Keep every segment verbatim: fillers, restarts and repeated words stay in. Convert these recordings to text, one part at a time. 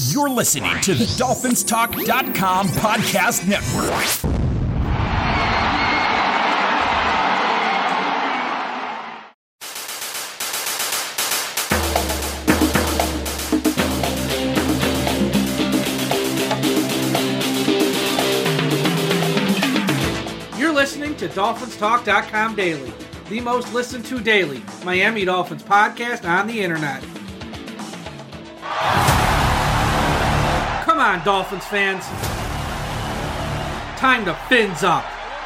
You're listening to the Dolphins Talk dot com podcast network. You're listening to Dolphins Talk dot com Daily, the most listened to daily Miami Dolphins podcast on the internet. Come on, Dolphins fans. Time to fins up.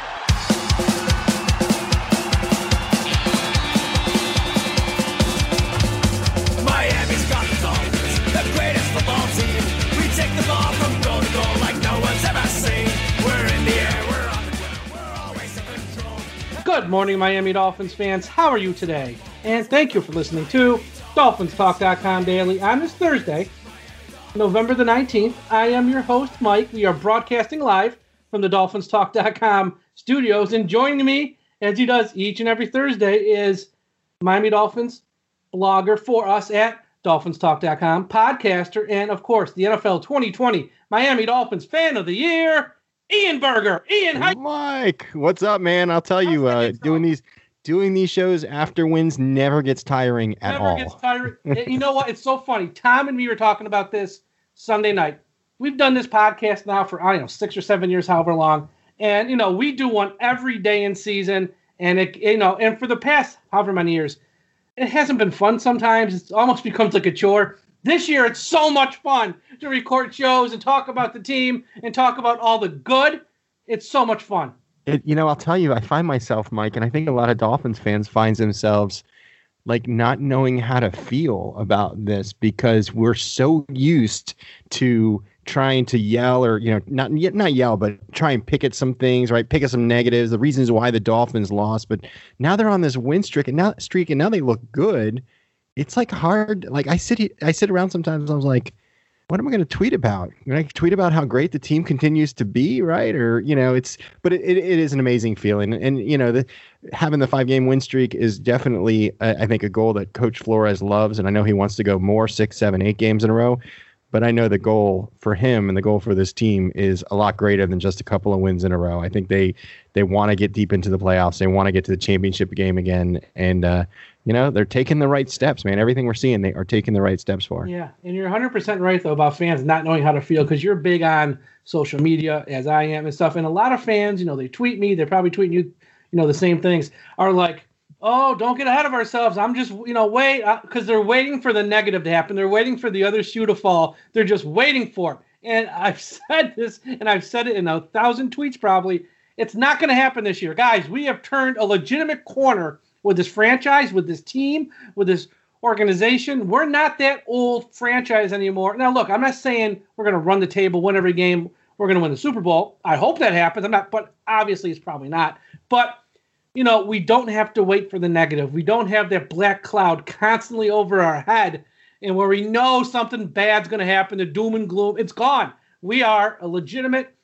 Miami's got the Dolphins, the greatest football team. We take the ball from goal to goal like no one's ever seen. We're in the air, we're on the ground, we're always in control. Good morning, Miami Dolphins fans. How are you today? And thank you for listening to Dolphins Talk dot com Daily on this Thursday, November the nineteenth. I am your host, Mike. We are broadcasting live from the Dolphins Talk dot com studios, and joining me, as he does each and every Thursday, is Miami Dolphins blogger for us at Dolphins Talk dot com, podcaster, and, of course, the N F L twenty twenty Miami Dolphins Fan of the Year, Ian Berger. Ian, hi. Mike, what's up, man? I'll tell you, uh, doing these doing these shows after wins never gets tiring at Never all. gets tiring. You know what? It's so funny. Tom and me were talking about this Sunday night. We've done this podcast now for, I don't know, six or seven years, however long. And, you know, we do one every day in season. And, it, you know, and for the past however many years, it hasn't been fun sometimes. It almost becomes like a chore. This year, it's so much fun to record shows and talk about the team and talk about all the good. It's so much fun. It, you know, I'll tell you, I find myself, Mike, and I think a lot of Dolphins fans finds themselves like not knowing how to feel about this because we're so used to trying to yell or, you know, not yet not yell, but try and pick at some things, right? Pick at some negatives, the reasons why the Dolphins lost. But now they're on this win streak and now streak and now they look good. It's like hard. Like I sit, I sit around sometimes. I was like, what am I going to tweet about? Can I tweet about how great the team continues to be, right? Or, you know, it's, but it, it, it is an amazing feeling. And, you know, the, having the five game win streak is definitely, uh, I think, a goal that Coach Flores loves. And I know he wants to go more six, seven, eight games in a row. But I know the goal for him and the goal for this team is a lot greater than just a couple of wins in a row. I think they, they want to get deep into the playoffs. They want to get to the championship game again. And, uh, you know, they're taking the right steps, man. Everything we're seeing, they are taking the right steps for. Yeah, and you're one hundred percent right, though, about fans not knowing how to feel because you're big on social media, as I am and stuff. And a lot of fans, you know, they tweet me. They're probably tweeting you, you know, the same things, are like, oh, don't get ahead of ourselves. I'm just, you know, wait, because they're waiting for the negative to happen. They're waiting for the other shoe to fall. They're just waiting for it. And I've said this, and I've said it in a thousand tweets probably. It's not going to happen this year. Guys, we have turned a legitimate corner with this franchise, with this team, with this organization. We're not that old franchise anymore. Now, look, I'm not saying we're going to run the table, win every game. We're going to win the Super Bowl. I hope that happens. I'm not, but obviously it's probably not. But, you know, we don't have to wait for the negative. We don't have that black cloud constantly over our head and where we know something bad's going to happen, the doom and gloom. It's gone. We are a legitimate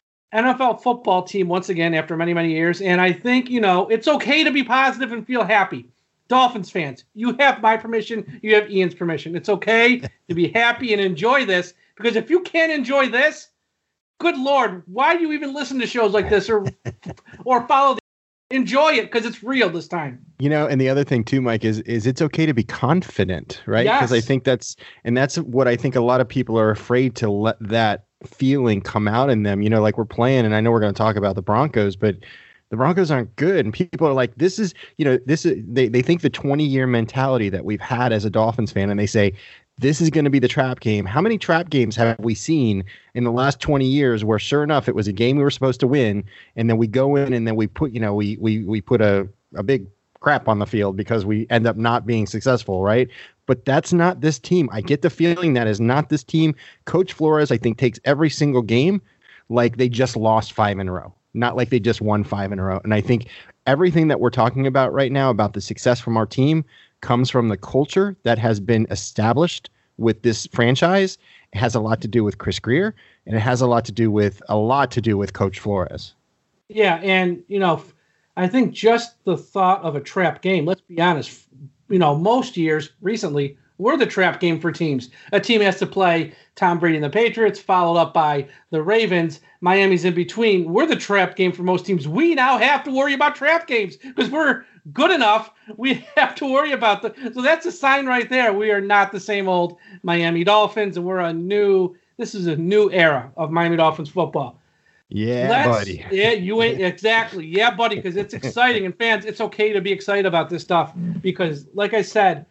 N F L football team once again after many, many years. And I think, you know, it's okay to be positive and feel happy. Dolphins fans, you have my permission. You have Ian's permission. It's okay to be happy and enjoy this because if you can't enjoy this, good Lord, why do you even listen to shows like this or or follow the, enjoy it because it's real this time. You know, and the other thing too, Mike, is is it's okay to be confident, right? Because Yes. I think that's, and that's what I think a lot of people are afraid to let that feeling come out in them. You know, like we're playing, and I know we're going to talk about the Broncos, but the Broncos aren't good. And people are like, this is, you know, this is, they, they think the twenty year mentality that we've had as a Dolphins fan, and they say, this is going to be the trap game. How many trap games have we seen in the last twenty years where sure enough, it was a game we were supposed to win. And then we go in and then we put, you know, we, we, we put a, a big crap on the field because we end up not being successful. Right. But that's not this team. I get the feeling that is not this team. Coach Flores, I think, takes every single game like they just lost five in a row, not like they just won five in a row. And I think everything that we're talking about right now about the success from our team comes from the culture that has been established with this franchise. It has a lot to do with Chris Grier, and it has a lot to do with a lot to do with Coach Flores. Yeah, and, you know, I think just the thought of a trap game, let's be honest, you know, most years recently, we're the trap game for teams. A team has to play Tom Brady and the Patriots, followed up by the Ravens. Miami's in between. We're the trap game for most teams. We now have to worry about trap games because we're good enough. We have to worry about the. So that's a sign right there. We are not the same old Miami Dolphins, and we're a new. This is a new era of Miami Dolphins football. Yeah, Let's, buddy. Yeah, you ain't exactly. Yeah, buddy, because it's exciting. And fans, it's okay to be excited about this stuff because, like I said,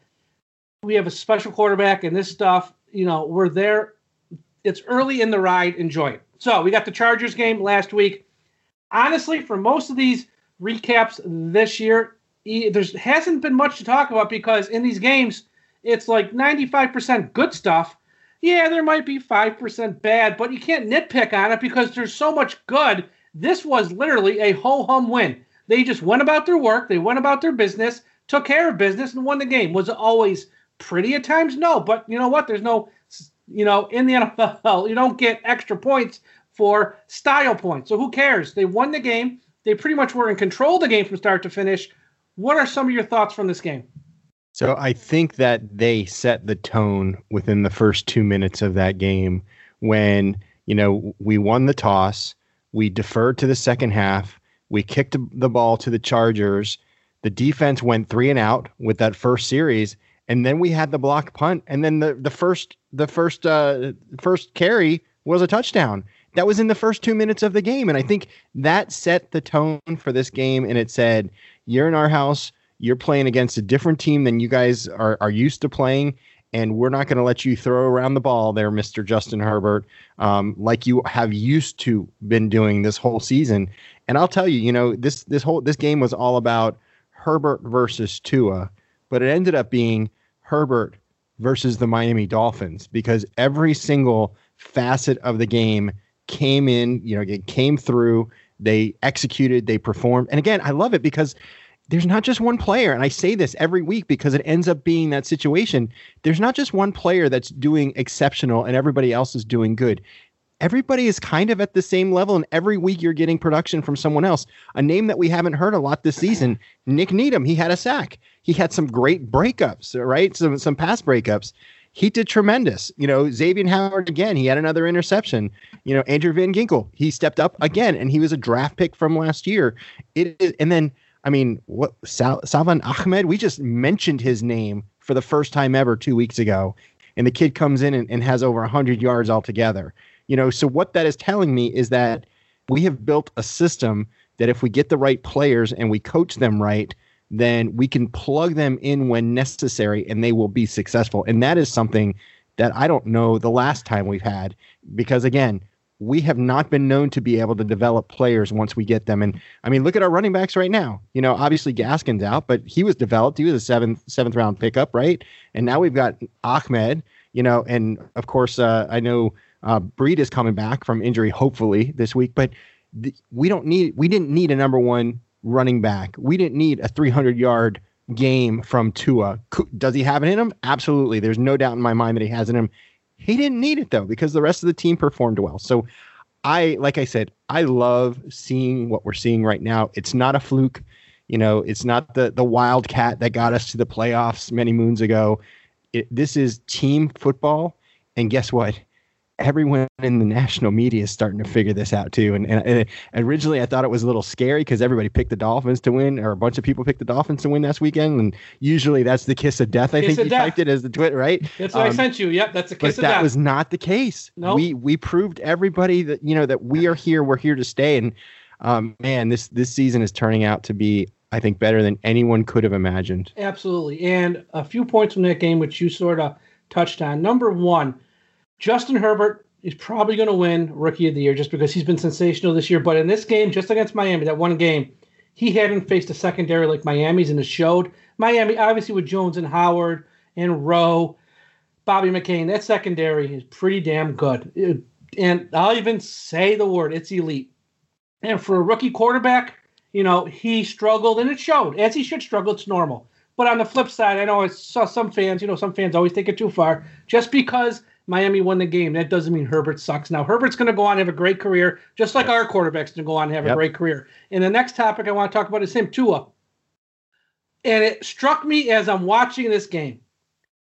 we have a special quarterback and this stuff, you know, we're there. It's early in the ride. Enjoy it. So we got the Chargers game last week. Honestly, for most of these recaps this year, there hasn't been much to talk about because in these games, it's like ninety-five percent good stuff. Yeah, there might be five percent bad, but you can't nitpick on it because there's so much good. This was literally a ho-hum win. They just went about their work. They went about their business, took care of business, and won the game. Was it always pretty at times? No, but you know what? There's no, you know, in the N F L, you don't get extra points for style points. So who cares? They won the game. They pretty much were in control of the game from start to finish. What are some of your thoughts from this game? So I think that they set the tone within the first two minutes of that game when, you know, we won the toss, we deferred to the second half, we kicked the ball to the Chargers, the defense went three and out with that first series, and then we had the block punt, and then the, the first the first uh, first carry was a touchdown. That was in the first two minutes of the game, and I think that set the tone for this game, and it said, you're in our house, you're playing against a different team than you guys are, are used to playing, and we're not going to let you throw around the ball there, Mister Justin Herbert, um, like you have used to been doing this whole season. And I'll tell you, you know, this this whole this game was all about Herbert versus Tua, but it ended up being Herbert versus the Miami Dolphins because every single facet of the game came in, you know, it came through, they executed, they performed. And again, I love it because there's not just one player, and I say this every week because it ends up being that situation. There's not just one player that's doing exceptional and everybody else is doing good. Everybody is kind of at the same level, and every week you're getting production from someone else. A name that we haven't heard a lot this season, Nick Needham. He had a sack. He had some great breakups, right? Some some pass breakups. He did tremendous. You know, Xavier Howard, again, he had another interception. You know, Andrew Van Ginkel, he stepped up again, and he was a draft pick from last year. It is, and then, I mean, what Sal, Salvan Ahmed, we just mentioned his name for the first time ever two weeks ago, and the kid comes in and, and has over one hundred yards altogether. You know, so what that is telling me is that we have built a system that if we get the right players and we coach them right, then we can plug them in when necessary and they will be successful. And that is something that I don't know the last time we've had, because again, we have not been known to be able to develop players once we get them. And I mean, look at our running backs right now. You know, obviously Gaskin's out, but he was developed. He was a seventh, seventh round pickup, right? And now we've got Ahmed, you know, and of course, uh, I know uh, Breed is coming back from injury, hopefully this week, but th- we don't need, we didn't need a number one running back. We didn't need a three hundred yard game from Tua. Does he have it in him? Absolutely. There's no doubt in my mind that he has it in him. He didn't need it though, because the rest of the team performed well. So I, like I said, I love seeing what we're seeing right now. It's not a fluke. You know, it's not the, the wildcat that got us to the playoffs many moons ago. It, this is team football. And guess what? Everyone in the national media is starting to figure this out too. And, and, and originally I thought it was a little scary because everybody picked the Dolphins to win, or a bunch of people picked the Dolphins to win last weekend. And usually that's the kiss of death. I kiss think you death. typed it as the tweet, right? That's what um, I sent you. Yep. That's a kiss but of that death. was not the case. Nope. We, we proved everybody that, you know, that we are here, we're here to stay. And um, man, this, this season is turning out to be, I think, better than anyone could have imagined. Absolutely. And a few points from that game, which you sort of touched on. Number one, Justin Herbert is probably going to win Rookie of the Year just because he's been sensational this year. But in this game, just against Miami, that one game, he hadn't faced a secondary like Miami's, and it showed. Miami, obviously with Jones and Howard and Rowe, Bobby McCain, that secondary is pretty damn good. It, and I'll even say the word, it's elite. And for a rookie quarterback, you know, he struggled, and it showed. As he should struggle, it's normal. But on the flip side, I know I saw some fans, you know, some fans always take it too far. Just because Miami won the game, that doesn't mean Herbert sucks. Now, Herbert's going to go on and have a great career, just like our quarterback's going to go on and have yep. a great career. And the next topic I want to talk about is him, Tua. And it struck me as I'm watching this game.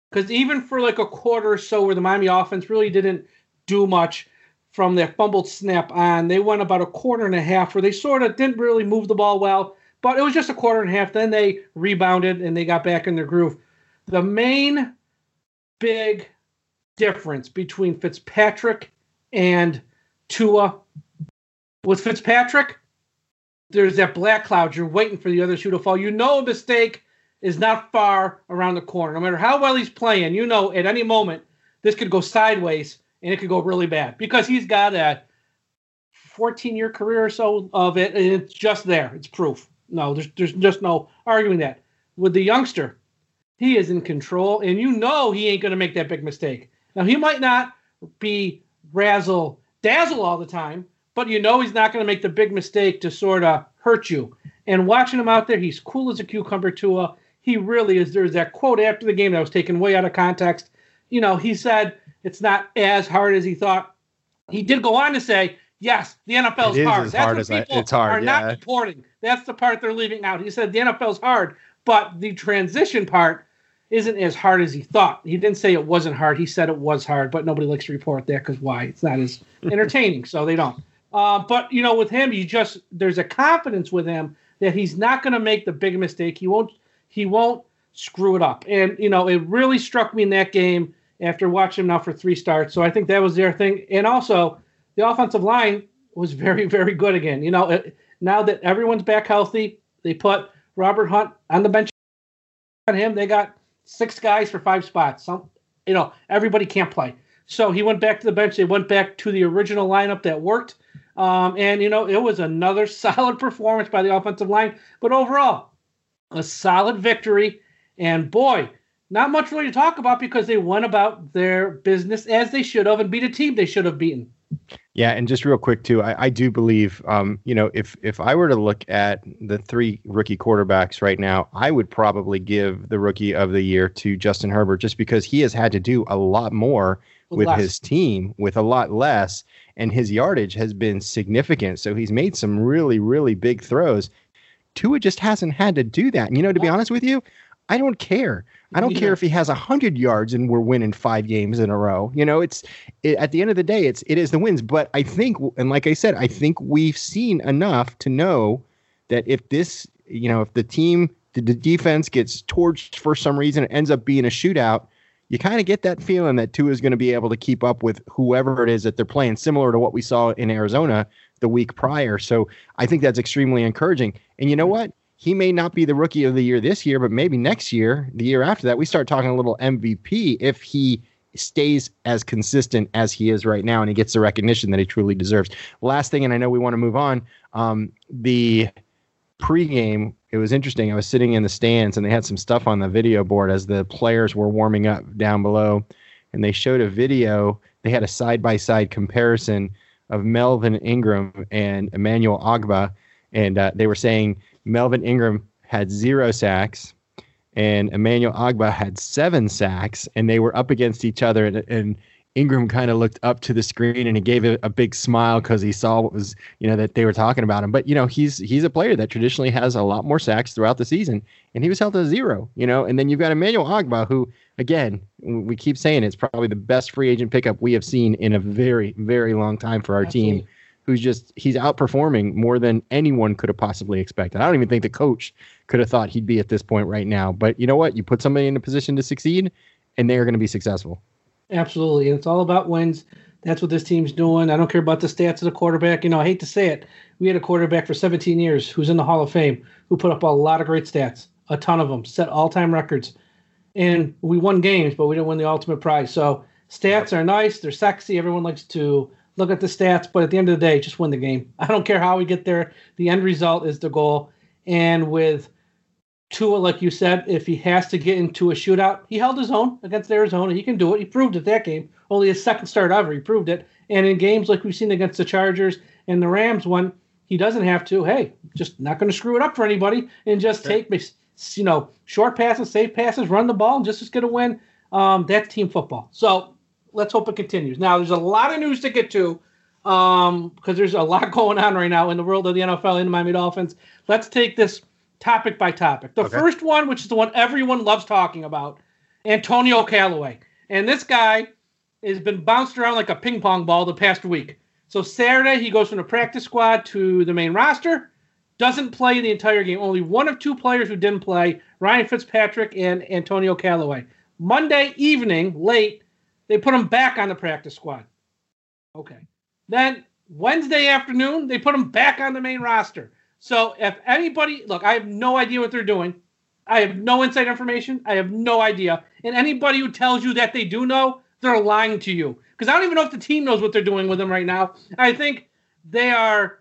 Because even for like a quarter or so where the Miami offense really didn't do much from their fumbled snap on, they went about a quarter and a half where they sort of didn't really move the ball well, but it was just a quarter and a half. Then they rebounded and they got back in their groove. The main big difference between Fitzpatrick and Tua, with Fitzpatrick, there's that black cloud. You're waiting for the other shoe to fall. You know a mistake is not far around the corner. No matter how well he's playing, you know at any moment this could go sideways and it could go really bad because he's got a fourteen-year career or so of it, and it's just there. It's proof. No, there's there's just no arguing that. With the youngster, he is in control, and you know he ain't going to make that big mistake. Now, he might not be razzle-dazzle all the time, but you know he's not going to make the big mistake to sort of hurt you. And watching him out there, he's cool as a cucumber, Tua. He really is. There's that quote after the game that was taken way out of context. You know, he said it's not as hard as he thought. He did go on to say, yes, the N F L is hard. As That's hard what as I, people it's hard, are yeah. not reporting. That's the part they're leaving out. He said the N F L is hard, but the transition part isn't as hard as he thought. He didn't say it wasn't hard. He said it was hard, but nobody likes to report that because why? It's not as entertaining, so they don't. Uh, but, you know, with him, you just there's a confidence with him that he's not going to make the big mistake. He won't he won't screw it up. And, you know, it really struck me in that game after watching him now for three starts. So I think that was their thing. And also, the offensive line was very, very good again. You know, it, now that everyone's back healthy, they put Robert Hunt on the bench on him. They got six guys for five spots. Some, you know, everybody can't play. So he went back to the bench. They went back to the original lineup that worked. Um, and, you know, it was another solid performance by the offensive line. But overall, a solid victory. And, boy, not much really to talk about because they went about their business as they should have and beat a team they should have beaten. Yeah, and just real quick, too, I, I do believe, um, you know, if if I were to look at the three rookie quarterbacks right now, I would probably give the rookie of the year to Justin Herbert just because he has had to do a lot more with, with his team with a lot less, and his yardage has been significant. So he's made some really, really big throws. Tua just hasn't had to do that. And, you know, to be honest with you, I don't care. I don't yeah. care if he has one hundred yards and we're winning five games in a row. You know, it's it, at the end of the day, it's it is the wins. But I think, and like I said, I think we've seen enough to know that if this, you know, if the team, the, the defense gets torched for some reason, it ends up being a shootout, you kind of get that feeling that Tua is going to be able to keep up with whoever it is that they're playing, similar to what we saw in Arizona the week prior. So I think that's extremely encouraging. And you know what? He may not be the rookie of the year this year, but maybe next year, the year after that, we start talking a little M V P if he stays as consistent as he is right now and he gets the recognition that he truly deserves. Last thing, and I know we want to move on, um, the pregame, it was interesting. I was sitting in the stands and they had some stuff on the video board as the players were warming up down below, and they showed a video. They had a side-by-side comparison of Melvin Ingram and Emmanuel Ogbah, and uh, they were saying Melvin Ingram had zero sacks and Emmanuel Ogbah had seven sacks, and they were up against each other. And, and Ingram kind of looked up to the screen and he gave a, a big smile because he saw what was, you know, that they were talking about him. But, you know, he's he's a player that traditionally has a lot more sacks throughout the season, and he was held to zero, you know. And then you've got Emmanuel Ogbah, who, again, we keep saying it's probably the best free agent pickup we have seen in a very, very long time for our Absolutely. team. Who's just, he's outperforming more than anyone could have possibly expected. I don't even think the coach could have thought he'd be at this point right now. But you know what? You put somebody in a position to succeed, and they are going to be successful. Absolutely. And it's all about wins. That's what this team's doing. I don't care about the stats of the quarterback. You know, I hate to say it. We had a quarterback for seventeen years who's in the Hall of Fame who put up a lot of great stats, a ton of them, set all-time records. And we won games, but we didn't win the ultimate prize. So stats are nice. They're sexy. Everyone likes to look at the stats, but at the end of the day, just win the game. I don't care how we get there. The end result is the goal. And with Tua, like you said, if he has to get into a shootout, he held his own against Arizona. He can do it. He proved it that game. Only his second start ever, he proved it. And in games like we've seen against the Chargers and the Rams, when he doesn't have to, hey, just not going to screw it up for anybody and just sure. take, you know, short passes, safe passes, run the ball, and just, just get a win. Um, that's team football. So let's hope it continues. Now, there's a lot of news to get to um, because there's a lot going on right now in the world of the N F L and the Miami Dolphins. Let's take this topic by topic. The okay. first one, which is the one everyone loves talking about, Antonio Callaway. And this guy has been bounced around like a ping pong ball the past week. So Saturday, he goes from the practice squad to the main roster. Doesn't play the entire game. Only one of two players who didn't play, Ryan Fitzpatrick and Antonio Callaway. Monday evening, late, they put him back on the practice squad. Okay. Then Wednesday afternoon, they put him back on the main roster. So if anybody, look, I have no idea what they're doing. I have no inside information. I have no idea. And anybody who tells you that they do know, they're lying to you. Because I don't even know if the team knows what they're doing with him right now. I think they are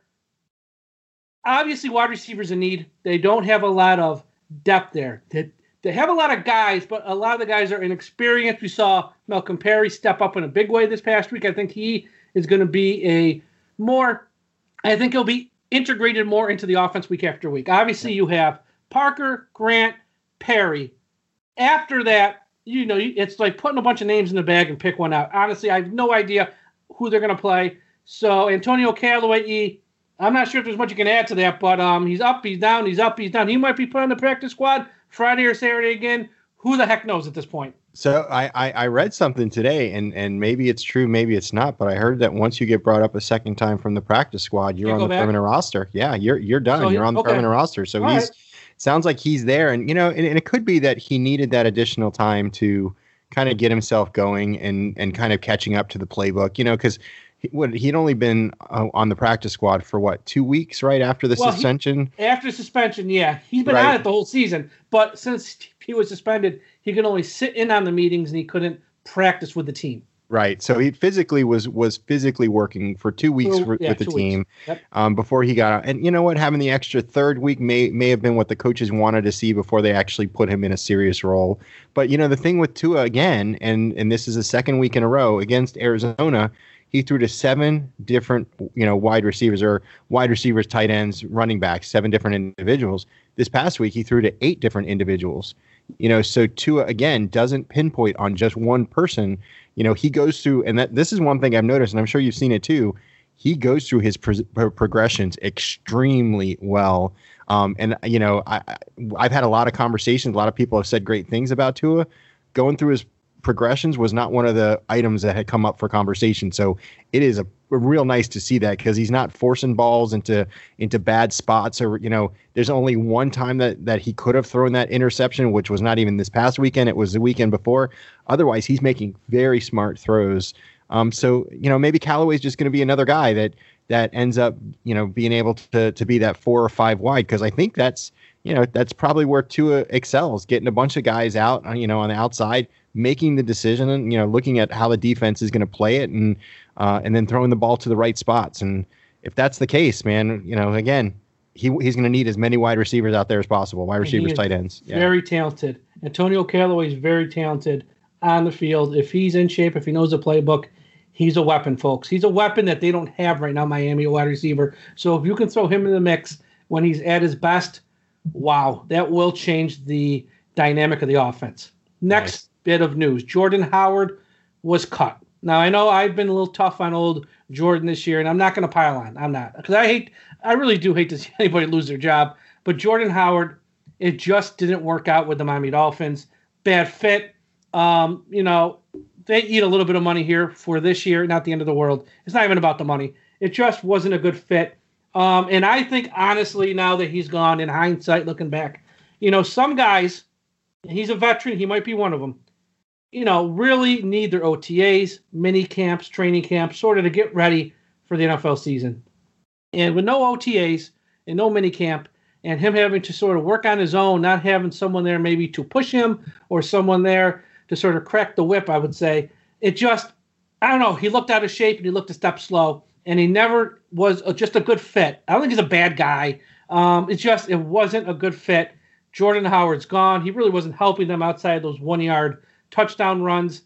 obviously wide receivers in need. They don't have a lot of depth there. They, they have a lot of guys, but a lot of the guys are inexperienced. We saw Malcolm Perry step up in a big way this past week. I think he is going to be a more, I think he'll be integrated more into the offense week after week. Obviously, you have Parker, Grant, Perry. After that, you know, it's like putting a bunch of names in the bag and pick one out. Honestly, I have no idea who they're going to play. So Antonio Callaway, I'm not sure if there's much you can add to that, but um, he's up, he's down, he's up, he's down. He might be put on the practice squad Friday or Saturday again. Who the heck knows at this point? So I, I, I read something today, and, and maybe it's true, maybe it's not, but I heard that once you get brought up a second time from the practice squad, you're You on go the back? permanent roster. Yeah, you're you're done. So he- you're on the okay. permanent roster. So All he's right. sounds like he's there, and you know, and, and it could be that he needed that additional time to kind of get himself going and and kind of catching up to the playbook. You know, because he, what he'd only been uh, on the practice squad for what two weeks, right after the Well, he- suspension. After suspension, yeah. He's been Right. on it the whole season, but since he was suspended, he could only sit in on the meetings and he couldn't practice with the team. Right. So he physically was was physically working for two weeks For- for, yeah, with the two team weeks. Yep. um, before he got out. And you know what? Having the extra third week may may have been what the coaches wanted to see before they actually put him in a serious role. But you know, the thing with Tua again, and and this is the second week in a row against Arizona, he threw to seven different you know wide receivers or wide receivers, tight ends, running backs, seven different individuals. This past week, he threw to eight different individuals. You know, so Tua again doesn't pinpoint on just one person. You know, he goes through, and that this is one thing I've noticed, and I'm sure you've seen it too. He goes through his pro- pro- progressions extremely well. Um, and you know, I, I I've had a lot of conversations. A lot of people have said great things about Tua. Going through his progressions was not one of the items that had come up for conversation. So it is a, a real nice to see that because he's not forcing balls into into bad spots, or you know, there's only one time that that he could have thrown that interception, which was not even this past weekend. It was the weekend before. Otherwise, he's making very smart throws. Um, so you know, maybe Callaway's just going to be another guy that that ends up you know being able to to be that four or five wide, because I think that's you know that's probably where Tua excels, getting a bunch of guys out you know on the outside, making the decision, and you know looking at how the defense is going to play it, and uh, and then throwing the ball to the right spots. And if that's the case, man, you know again, he he's going to need as many wide receivers out there as possible, wide receivers, is tight ends. Yeah. Very talented. Antonio Callaway is very talented on the field. If he's in shape, if he knows the playbook, he's a weapon, folks. He's a weapon that they don't have right now, Miami, a wide receiver. So if you can throw him in the mix when he's at his best, wow, that will change the dynamic of the offense. Next Nice. bit of news. Jordan Howard was cut. Now, I know I've been a little tough on old Jordan this year, and I'm not going to pile on. I'm not. Because I hate, I really do hate to see anybody lose their job. But Jordan Howard, it just didn't work out with the Miami Dolphins. Bad fit. Um, you know, they eat a little bit of money here for this year, not the end of the world. It's not even about the money. It just wasn't a good fit. Um, and I think, honestly, now that he's gone, in hindsight, looking back, you know, some guys, he's a veteran, he might be one of them, you know, really need their O T As, mini camps, training camps, sort of to get ready for the N F L season. And with no O T As and no mini camp, and him having to sort of work on his own, not having someone there maybe to push him or someone there to sort of crack the whip, I would say, it just, I don't know, he looked out of shape and he looked a step slow, and he never was a, just a good fit. I don't think he's a bad guy. Um, it's just, it wasn't a good fit. Jordan Howard's gone. He really wasn't helping them outside those one-yard touchdown runs.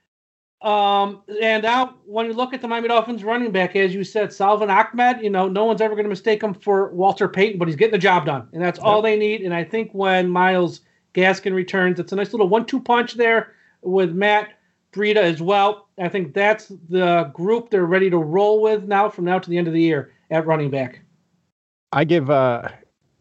Um, and now, when you look at the Miami Dolphins running back, as you said, Salvin Ahmed, you know, no one's ever going to mistake him for Walter Payton, but he's getting the job done, and that's all they need. And I think when Myles Gaskin returns, it's a nice little one two punch there with Matt Breida as well. I think that's the group they're ready to roll with now from now to the end of the year at running back. I give uh,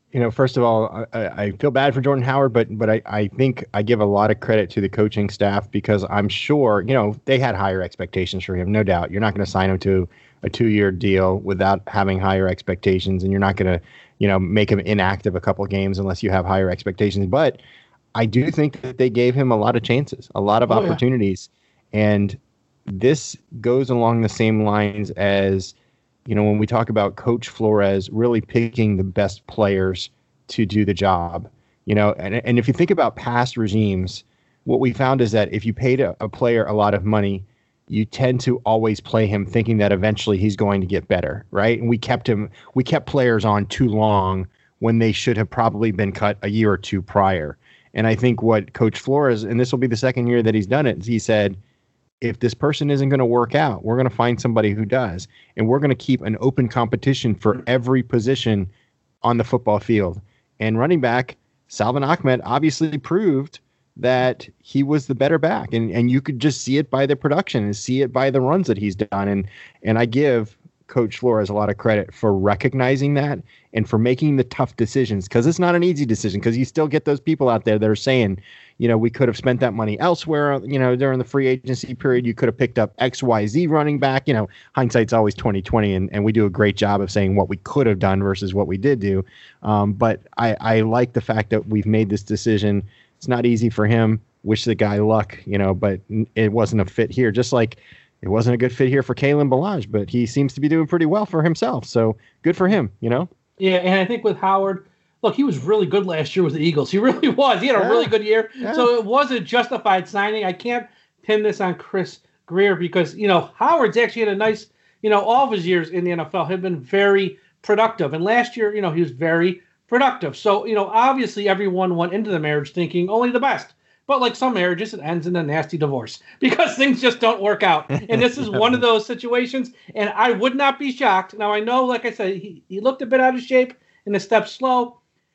You know, first of all, I, I feel bad for Jordan Howard, but but I, I think I give a lot of credit to the coaching staff because I'm sure, you know, they had higher expectations for him, no doubt. You're not going to sign him to a two-year deal without having higher expectations, and you're not going to, you know, make him inactive a couple games unless you have higher expectations. But I do think that they gave him a lot of chances, a lot of oh, opportunities, yeah. and this goes along the same lines as, you know, when we talk about Coach Flores really picking the best players to do the job, you know, and, and if you think about past regimes, what we found is that if you paid a, a player a lot of money, you tend to always play him thinking that eventually he's going to get better, right? And we kept him, we kept players on too long when they should have probably been cut a year or two prior. And I think what Coach Flores, and this will be the second year that he's done it, he said, if this person isn't going to work out, we're going to find somebody who does. And we're going to keep an open competition for every position on the football field. And running back, Salvon Ahmed obviously proved that he was the better back. And and you could just see it by the production and see it by the runs that he's done. And and I give Coach Flores a lot of credit for recognizing that and for making the tough decisions, because it's not an easy decision, because you still get those people out there that are saying, you know, we could have spent that money elsewhere. You know, during the free agency period, you could have picked up X Y Z running back. You know, hindsight's always twenty twenty, and, and we do a great job of saying what we could have done versus what we did do. Um, but I, I like the fact that we've made this decision. It's not easy for him. Wish the guy luck, you know, but it wasn't a fit here. Just like it wasn't a good fit here for Kalen Ballage, but he seems to be doing pretty well for himself. So good for him, you know? Yeah, and I think with Howard, look, he was really good last year with the Eagles. He really was. He had a yeah. really good year. Yeah. So it was a justified signing. I can't pin this on Chris Grier because, you know, Howard's actually had a nice, you know, all of his years in the N F L have been very productive. And last year, you know, he was very productive. So, you know, obviously everyone went into the marriage thinking only the best. But like some marriages, it ends in a nasty divorce because things just don't work out. And this is one of those situations. And I would not be shocked. Now, I know, like I said, he, he looked a bit out of shape and a step slow.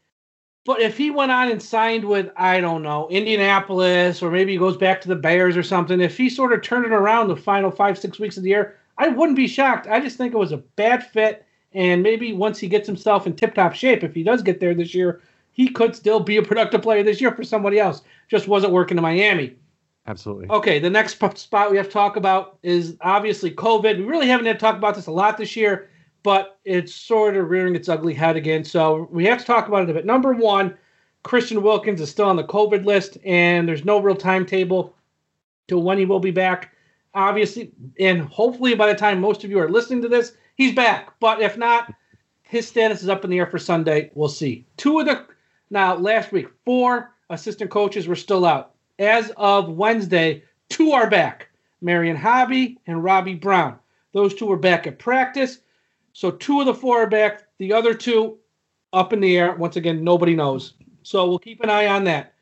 But if he went on and signed with, I don't know, Indianapolis, or maybe he goes back to the Bears or something, if he sort of turned it around the final five, six weeks of the year, I wouldn't be shocked. I just think it was a bad fit. And maybe once he gets himself in tip-top shape, if he does get there this year, he could still be a productive player this year for somebody else. Just wasn't working in Miami. Absolutely. Okay, the next spot we have to talk about is obviously COVID. We really haven't had to talk about this a lot this year, but it's sort of rearing its ugly head again. So we have to talk about it a bit. Number one, Christian Wilkins is still on the COVID list, and there's no real timetable to when he will be back. Obviously, and hopefully by the time most of you are listening to this, he's back. But if not, his status is up in the air for Sunday. We'll see. Two of the Now, last week, four assistant coaches were still out. As of Wednesday, two are back. Marion Hobby and Robbie Brown. Those two are back at practice. So two of the four are back. The other two up in the air. Once again, nobody knows. So we'll keep an eye on that.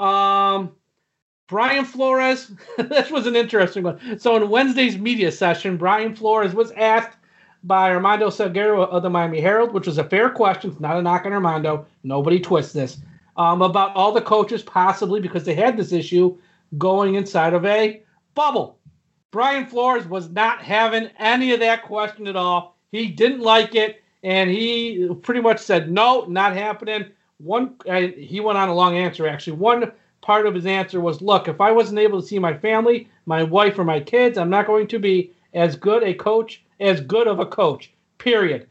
Um, Brian Flores, this was an interesting one. So in Wednesday's media session, Brian Flores was asked by Armando Salguero of the Miami Herald, which was a fair question. It's not a knock on Armando. Nobody twists this. Um, about all the coaches possibly, because they had this issue, going inside of a bubble. Brian Flores was not having any of that question at all. He didn't like it, and he pretty much said, no, not happening. One, uh, he went on a long answer, actually. One part of his answer was, look, if I wasn't able to see my family, my wife, or my kids, I'm not going to be as good a coach, as good of a coach, period.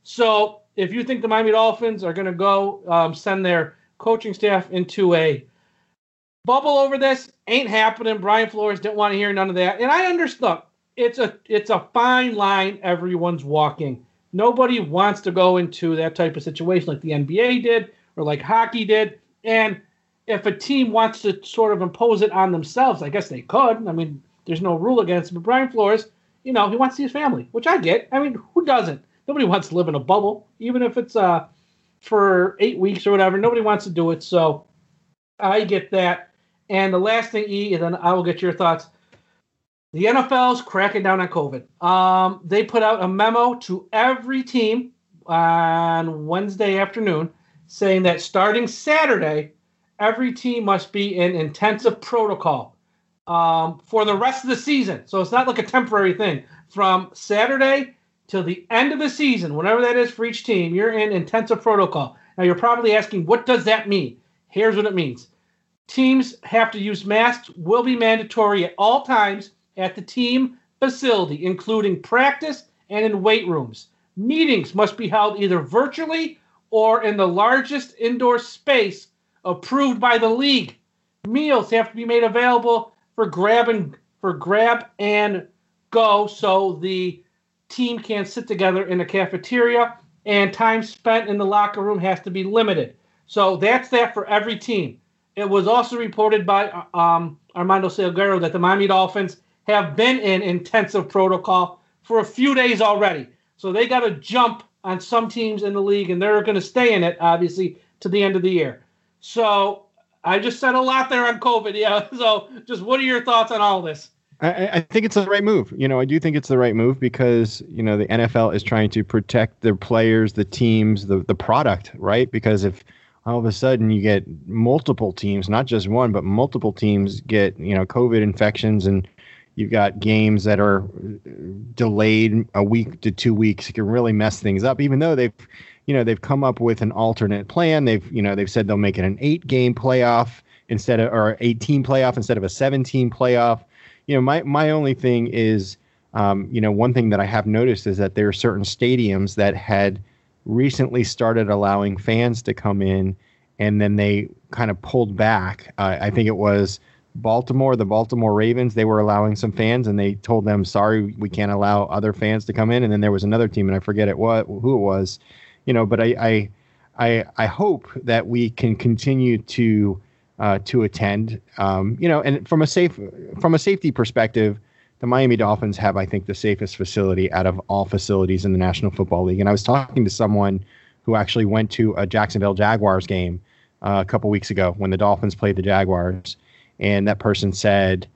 So if you think the Miami Dolphins are going to go um, send their coaching staff into a bubble over this, ain't happening. Brian Flores didn't want to hear none of that. And I understand. It's a it's a fine line everyone's walking. Nobody wants to go into that type of situation like the N B A did or like hockey did. And if a team wants to sort of impose it on themselves, I guess they could. I mean, there's no rule against it. But Brian Flores, you know, he wants to see his family, which I get. I mean, who doesn't? Nobody wants to live in a bubble, even if it's uh, for eight weeks or whatever. Nobody wants to do it. So I get that. And the last thing, E, and then I will get your thoughts. The N F L's cracking down on COVID. Um, they put out a memo to every team on Wednesday afternoon saying that starting Saturday, every team must be in intensive protocol um, for the rest of the season. So it's not like a temporary thing. From Saturday till the end of the season, whenever that is for each team, you're in intensive protocol. Now, you're probably asking, what does that mean? Here's what it means. Teams have to use masks, will be mandatory at all times at the team facility, including practice and in weight rooms. Meetings must be held either virtually or in the largest indoor space approved by the league. Meals have to be made available for grab and for grab and go, so the team can sit together in the cafeteria, and time spent in the locker room has to be limited. So that's that for every team. It was also reported by um, Armando Salguero that the Miami Dolphins have been in intensive protocol for a few days already. So they got to jump on some teams in the league, and they're going to stay in it, obviously, to the end of the year. So I just said a lot there on COVID. Yeah. So just what are your thoughts on all this? I, I think it's the right move. You know, I do think it's the right move because, you know, the N F L is trying to protect their players, the teams, the, the product, right? Because if all of a sudden you get multiple teams, not just one, but multiple teams get, you know, COVID infections, and you've got games that are delayed a week to two weeks, it can really mess things up, even though they've, you know, they've come up with an alternate plan. They've, you know, they've said they'll make it an eight game playoff instead of, or eighteen playoff instead of a seventeen playoff. You know, my, my only thing is, um, you know, one thing that I have noticed is that there are certain stadiums that had recently started allowing fans to come in, and then they kind of pulled back. Uh, I think it was Baltimore, the Baltimore Ravens. They were allowing some fans, and they told them, sorry, we can't allow other fans to come in. And then there was another team, and I forget it what who it was, you know, but I I I, I hope that we can continue to Uh, to attend, um, you know, and from a safe, from a safety perspective, the Miami Dolphins have, I think, the safest facility out of all facilities in the National Football League. And I was talking to someone who actually went to a Jacksonville Jaguars game uh, a couple weeks ago when the Dolphins played the Jaguars, and that person said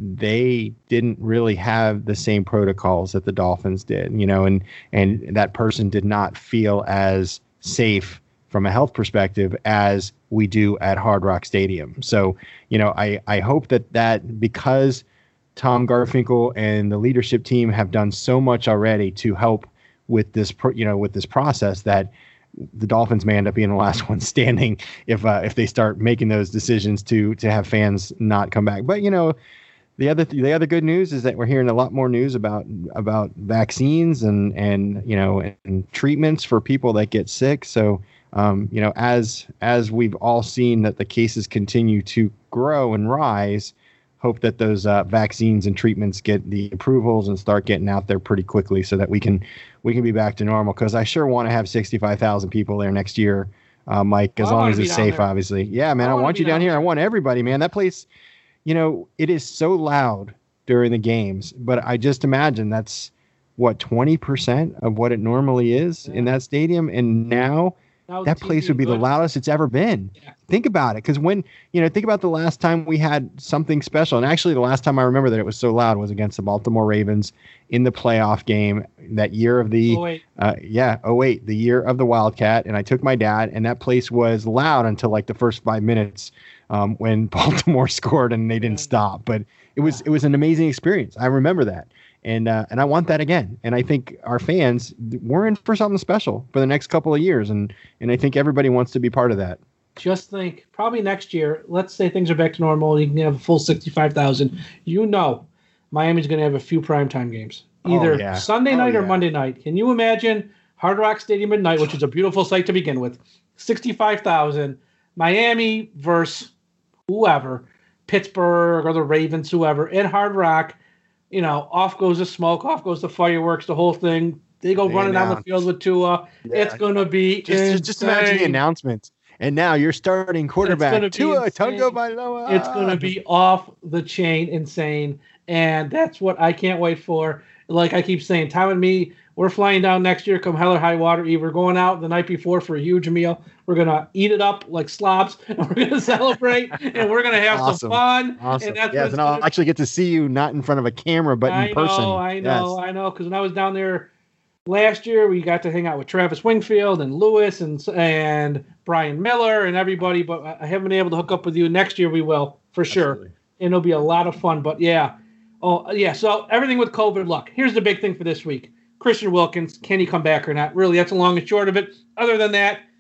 they didn't really have the same protocols that the Dolphins did, you know, and and that person did not feel as safe from a health perspective as we do at Hard Rock Stadium. So, you know, I, I hope that that because Tom Garfinkel and the leadership team have done so much already to help with this, you know, with this process, that the Dolphins may end up being the last one standing if uh, if they start making those decisions to to have fans not come back. But, you know, the other th- the other good news is that we're hearing a lot more news about about vaccines and and you know and treatments for people that get sick. So, Um, you know, as as we've all seen that the cases continue to grow and rise, hope that those uh, vaccines and treatments get the approvals and start getting out there pretty quickly so that we can we can be back to normal. Because I sure want to have sixty-five thousand people there next year, uh, Mike, as I long wanna as be it's down safe, there. obviously. Yeah, man, I I, wanna want be you down down here. there. I want everybody, man. That place, you know, it is so loud during the games, but I just imagine that's what twenty percent of what it normally is Yeah. in that stadium, and now. Now That the place T V would be the good. loudest it's ever been. Yeah. Think about it. Because when, you know, think about the last time we had something special. And actually, the last time I remember that it was so loud was against the Baltimore Ravens in the playoff game that year of the, Oh, wait. uh, yeah, oh, wait, the year of the Wildcat. And I took my dad, and that place was loud until like the first five minutes um, when Baltimore scored and they didn't Yeah. stop. But it was, it was an amazing experience. I remember that. And uh, and I want that again. And I think our fans, we're in for something special for the next couple of years. And and I think everybody wants to be part of that. Just think, probably next year, let's say things are back to normal, you can have a full sixty-five thousand. You know, Miami's going to have a few primetime games, either Oh, yeah. Sunday Oh, night or yeah. Monday night. Can you imagine Hard Rock Stadium at night, which is a beautiful site to begin with, sixty-five thousand, Miami versus whoever, Pittsburgh or the Ravens, whoever, in Hard Rock. You know, off goes the smoke, off goes the fireworks, the whole thing. They go They running down the announce. field with Tua. Yeah. It's going to be Just, just, just imagine the insane. announcement. And now you're starting gonna quarterback. be Tua insane. Tagovailoa. It's going to be off the chain insane. And that's what I can't wait for. Like I keep saying, Tom and me, we're flying down next year, come hell or high water. Eve. We're going out the night before for a huge meal. We're going to eat it up like slobs, and we're going to celebrate, and we're going to have Awesome. some fun. Awesome. And that's Yes, what's and I'll gonna- actually get to see you not in front of a camera, but in I person. know, I know, Yes. I know. Because when I was down there last year, we got to hang out with Travis Wingfield and Lewis and and Brian Miller and everybody. But I haven't been able to hook up with you. Next year we will for sure, Absolutely. and it'll be a lot of fun. But yeah, oh yeah. So everything with COVID. Look, here's the big thing for this week: Christian Wilkins. Can he come back or not? Really, that's the long and short of it. Other than that,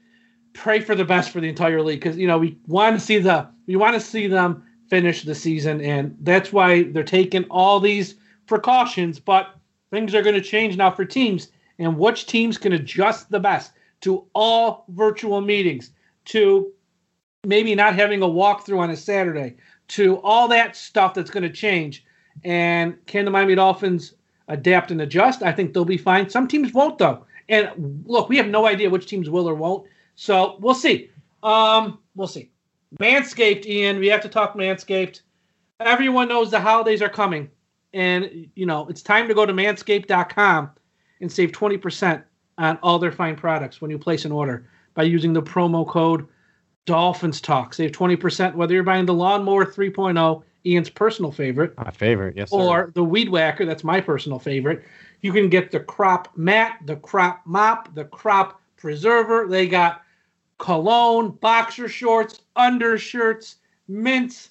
pray for the best for the entire league because you know we want to see the we want to see them finish the season, and that's why they're taking all these precautions. But things are going to change now for teams, and which teams can adjust the best to all virtual meetings, to maybe not having a walkthrough on a Saturday, to all that stuff that's going to change. And can the Miami Dolphins adapt and adjust? I think they'll be fine. Some teams won't, though. And look, we have no idea which teams will or won't. So we'll see. Um, we'll see. Manscaped, Ian. We have to talk Manscaped. Everyone knows the holidays are coming. And, you know, it's time to go to manscaped dot com and save twenty percent on all their fine products when you place an order by using the promo code Dolphins Talk. Save twenty percent whether you're buying the Lawnmower three point oh, Ian's personal favorite. My favorite, yes, sir. Or the Weed Whacker, that's my personal favorite. You can get the Crop Mat, the Crop Mop, the Crop Preserver. They got cologne, boxer shorts, undershirts, mints,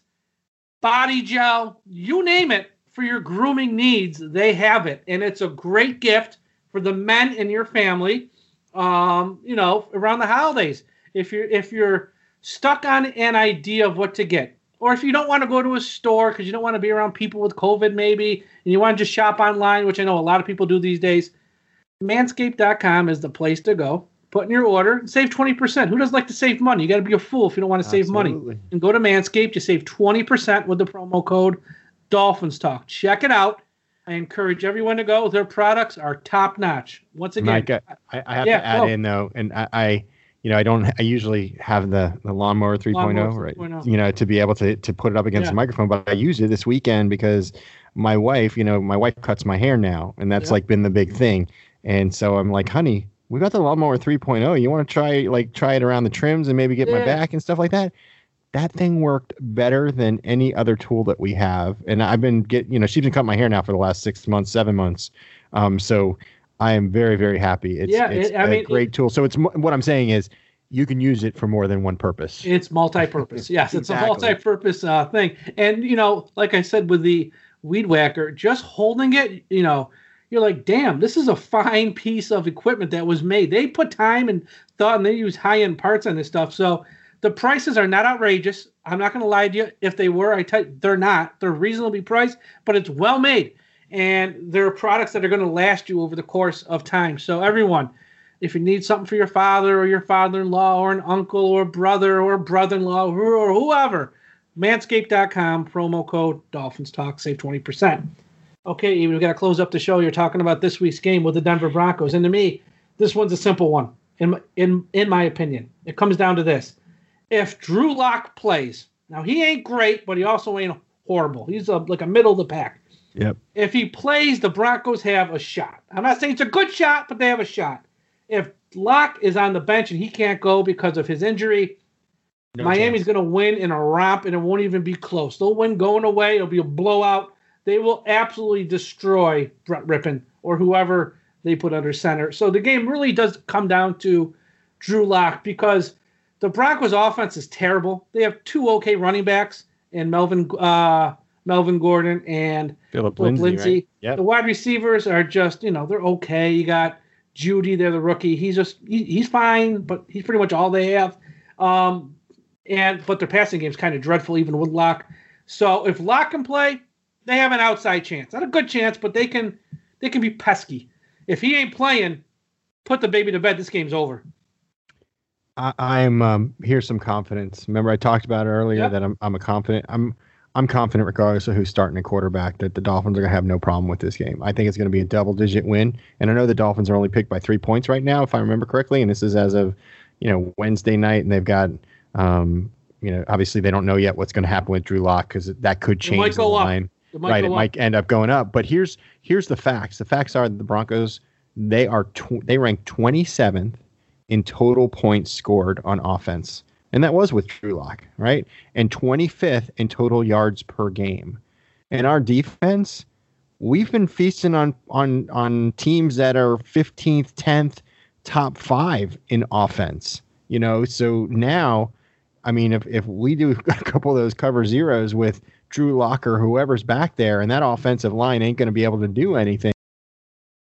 body gel, you name it. For your grooming needs, they have it. And it's a great gift for the men in your family, um, you know, around the holidays. If you're, if you're stuck on an idea of what to get, or if you don't want to go to a store because you don't want to be around people with COVID maybe, and you want to just shop online, which I know a lot of people do these days, manscaped dot com is the place to go. Put in your order and save twenty percent. Who doesn't like to save money? You got to be a fool if you don't want to save Absolutely. money. And go to Manscaped. You save twenty percent with the promo code Dolphins Talk. Check it out. I encourage everyone to go. Their products are top notch. Once again, Mike, I, I have yeah, to add go. in though, and I, I, you know, I don't. I usually have the the lawnmower three point oh, Lawnmower right? three point oh. You know, to be able to to put it up against Yeah. the microphone. But I used it this weekend because my wife, you know, my wife cuts my hair now, and that's Yeah. like been the big thing. And so I'm like, honey, we got the lawnmower three point oh. You want to try like try it around the trims and maybe get my Yeah. back and stuff like that? That thing worked better than any other tool that we have. And I've been get, you know, she's been cutting my hair now for the last six months, seven months. Um, so I am very, very happy. It's, Yeah, it's it- I a mean, great tool. So it's mo- what I'm saying is you can use it for more than one purpose. It's multi-purpose. Yes, it's Exactly. a multi-purpose uh, thing. And, you know, like I said with the Weed Whacker, just holding it, you know, you're like, damn, this is a fine piece of equipment that was made. They put time and thought, and they use high-end parts on this stuff. So the prices are not outrageous. I'm not going to lie to you. If they were, I tell you, they're not. They're reasonably priced, but it's well made. And they're products that are going to last you over the course of time. So everyone, if you need something for your father or your father-in-law or an uncle or brother or brother-in-law or whoever, manscaped dot com, promo code Dolphins Talk, save twenty percent. Okay, Ian, we've got to close up the show. You're talking about this week's game with the Denver Broncos. And to me, this one's a simple one, in my, in, in my opinion. It comes down to this. If Drew Lock plays, now he ain't great, but he also ain't horrible. He's a, like a middle of the pack. Yep. If he plays, the Broncos have a shot. I'm not saying it's a good shot, but they have a shot. If Locke is on the bench and he can't go because of his injury, No Miami's chance. going to win in a romp, and it won't even be close. They'll win going away. It'll be a blowout. They will absolutely destroy Brett Rippon or whoever they put under center. So the game really does come down to Drew Lock because the Broncos' offense is terrible. They have two okay running backs in Melvin uh, Melvin Gordon and Philip Philip Lindsay. Lindsay. Right? Yep. The wide receivers are just, you know, they're okay. You got Judy, they're the rookie. He's just he, he's fine, but he's pretty much all they have. Um, and but their passing game's kind of dreadful, even with Locke. So if Locke can play, they have an outside chance. Not a good chance, but they can they can be pesky. If he ain't playing, put the baby to bed. This game's over. I, I'm um, here's some confidence. Remember, I talked about earlier Yep. that I'm I'm a confident. I'm I'm confident, regardless of who's starting a quarterback, that the Dolphins are gonna have no problem with this game. I think it's gonna be a double-digit win, and I know the Dolphins are only picked by three points right now, if I remember correctly, and this is as of you know Wednesday night, and they've got um, you know obviously they don't know yet what's gonna happen with Drew Lock because that could change might the go up. line. It might Right, go it up. might end up going up. But here's here's the facts. The facts are that the Broncos they are tw- they rank twenty-seventh in total points scored on offense, and that was with Drew Lock, right? And twenty-fifth in total yards per game. And our defense, we've been feasting on on on teams that are fifteenth, tenth, top five in offense. You know, so now, I mean, if if we do a couple of those cover zeros with Drew Lock or whoever's back there, and that offensive line ain't going to be able to do anything.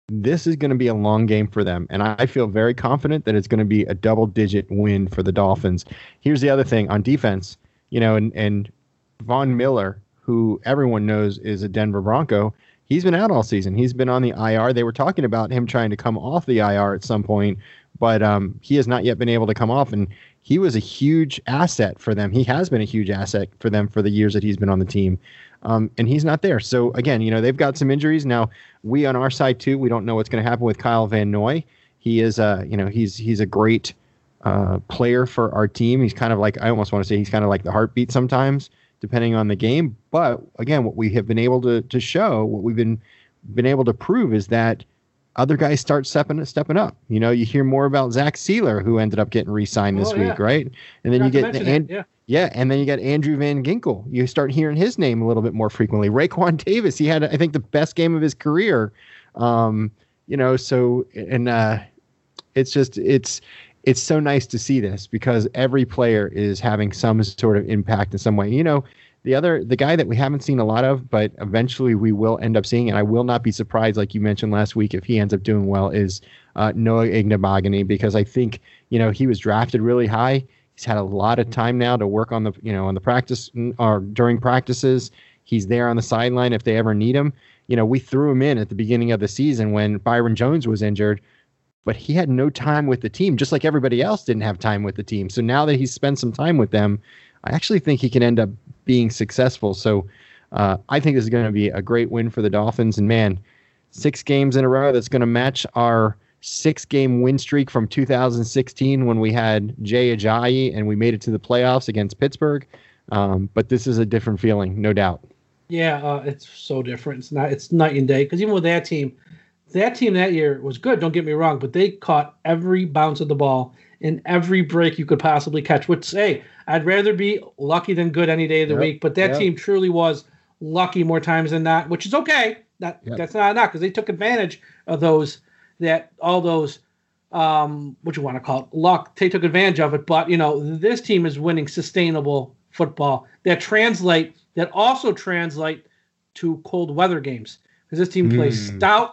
this is going to be a long game for them. And I feel very confident that it's going to be a double-digit win for the Dolphins. Here's the other thing on defense, you know, and, and Von Miller, who everyone knows is a Denver Bronco, he's been out all season. He's been on the I R. They were talking about him trying to come off the I R at some point, but um, he has not yet been able to come off. And he was a huge asset for them. He has been a huge asset for them for the years that he's been on the team. Um, and he's not there. So again, you know, they've got some injuries. Now, we on our side too, we don't know what's going to happen with Kyle Van Noy. He is uh, you know, he's he's a great uh, player for our team. He's kind of like, I almost want to say he's kind of like the heartbeat sometimes, depending on the game. But again, what we have been able to to show, what we've been been able to prove is that other guys start stepping stepping up. You know, you hear more about Zach Sealer, who ended up getting re-signed this oh, yeah. week, right? And then Not you to get the mention and, it, yeah. yeah, and then you got Andrew Van Ginkel. You start hearing his name a little bit more frequently. Raekwon Davis, he had, I think, the best game of his career. Um, you know, so and uh, it's just it's it's so nice to see this because every player is having some sort of impact in some way. You know, the other the guy that we haven't seen a lot of, but eventually we will end up seeing, and I will not be surprised, like you mentioned last week, if he ends up doing well, is uh, Noah Igbinoghene, because I think, you know, he was drafted really high. He's had a lot of time now to work on the, you know, on the practice or during practices. He's there on the sideline if they ever need him. You know, we threw him in at the beginning of the season when Byron Jones was injured, but he had no time with the team, just like everybody else didn't have time with the team. So now that he's spent some time with them, I actually think he can end up being successful. So uh, I think this is going to be a great win for the Dolphins. And man, six games in a row, that's going to match our six-game win streak from two thousand sixteen when we had Jay Ajayi and we made it to the playoffs against Pittsburgh. Um, but this is a different feeling, no doubt. Yeah, uh, it's so different. It's not. It's night and day. Because even with that team, that team that year was good. Don't get me wrong, but they caught every bounce of the ball and every break you could possibly catch. Which, hey, I'd rather be lucky than good any day of the Yep, week. But that yep. team truly was lucky more times than not, which is okay. Not Yep. That's not not because they took advantage of those. That all those, um, what you want to call it, luck. They took advantage of it. But you know, this team is winning sustainable football that translate. That also translate to cold weather games because this team mm. plays stout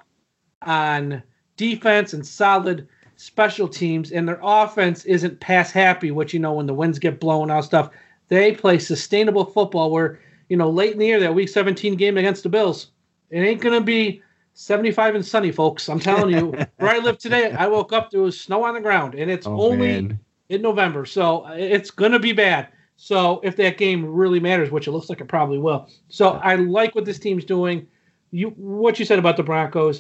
on defense and solid special teams, and their offense isn't pass happy, which, you know, when the winds get blown out stuff, they play sustainable football where, you know, late in the year, that week seventeen game against the Bills, it ain't going to be seventy-five and sunny, folks. I'm telling you, where I live today, I woke up, there was snow on the ground, and it's oh, only man. in November, so it's going to be bad. So if that game really matters, which it looks like it probably will. So I like what this team's doing. You, what you said about the Broncos,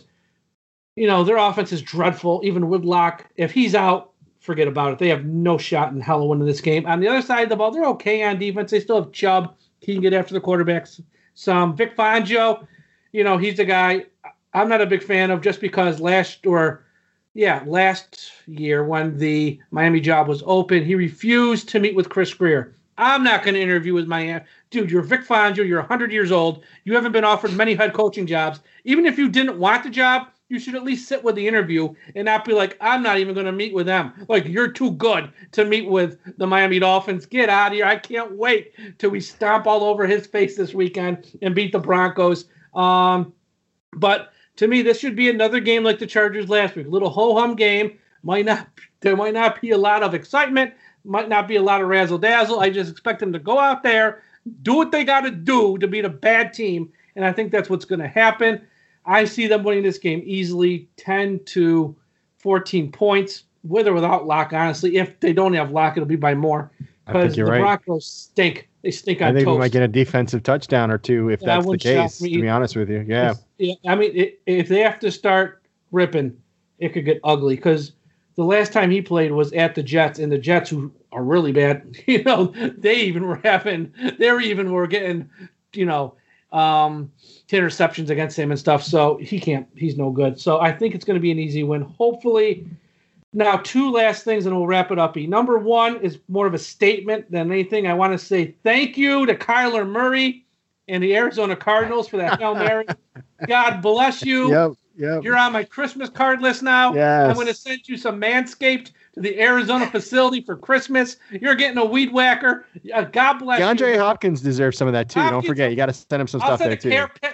you know, their offense is dreadful. Even with Locke, if he's out, forget about it. They have no shot in hell of winning this game. On the other side of the ball, they're okay on defense. They still have Chubb. He can get after the quarterbacks. Some Vic Fangio, you know, he's the guy I'm not a big fan of just because last or yeah, last year when the Miami job was open, he refused to meet with Chris Greer. I'm not going to interview with Miami. Dude, you're Vic Fangio. You're one hundred years old. You haven't been offered many head coaching jobs. Even if you didn't want the job, you should at least sit with the interview and not be like, I'm not even going to meet with them. Like, you're too good to meet with the Miami Dolphins. Get out of here. I can't wait till we stomp all over his face this weekend and beat the Broncos. Um, but to me, this should be another game like the Chargers last week. A little ho-hum game. Might not, there might not be a lot of excitement. Might not be a lot of razzle-dazzle. I just expect them to go out there, do what they got to do to beat a bad team, and I think that's what's going to happen. I see them winning this game easily, ten to fourteen points, with or without Locke, honestly. If they don't have Locke, it'll be by more. Because the right. Broncos stink. They stink on toast. I think toast. We might get a defensive touchdown or two if yeah, that's the case, to be honest with you. Yeah. yeah I mean, it, if they have to start ripping, it could get ugly because the last time he played was at the Jets, and the Jets, who are really bad, you know, they even were having, they were even were getting, you know, um, interceptions against him and stuff. So he can't, he's no good. So I think it's going to be an easy win. Hopefully. Now, two last things, and we'll wrap it up. Number one is more of a statement than anything. I want to say thank you to Kyler Murray and the Arizona Cardinals for that Hail Mary. God bless you. Yep, yep. You're on my Christmas card list now. Yes. I'm going to send you some Manscaped to the Arizona facility for Christmas. You're getting a weed whacker. Uh, God bless DeAndre you. Hopkins deserves some of that, too. Hopkins, Don't forget, you got to send him some I'll stuff send there, a too. care pa-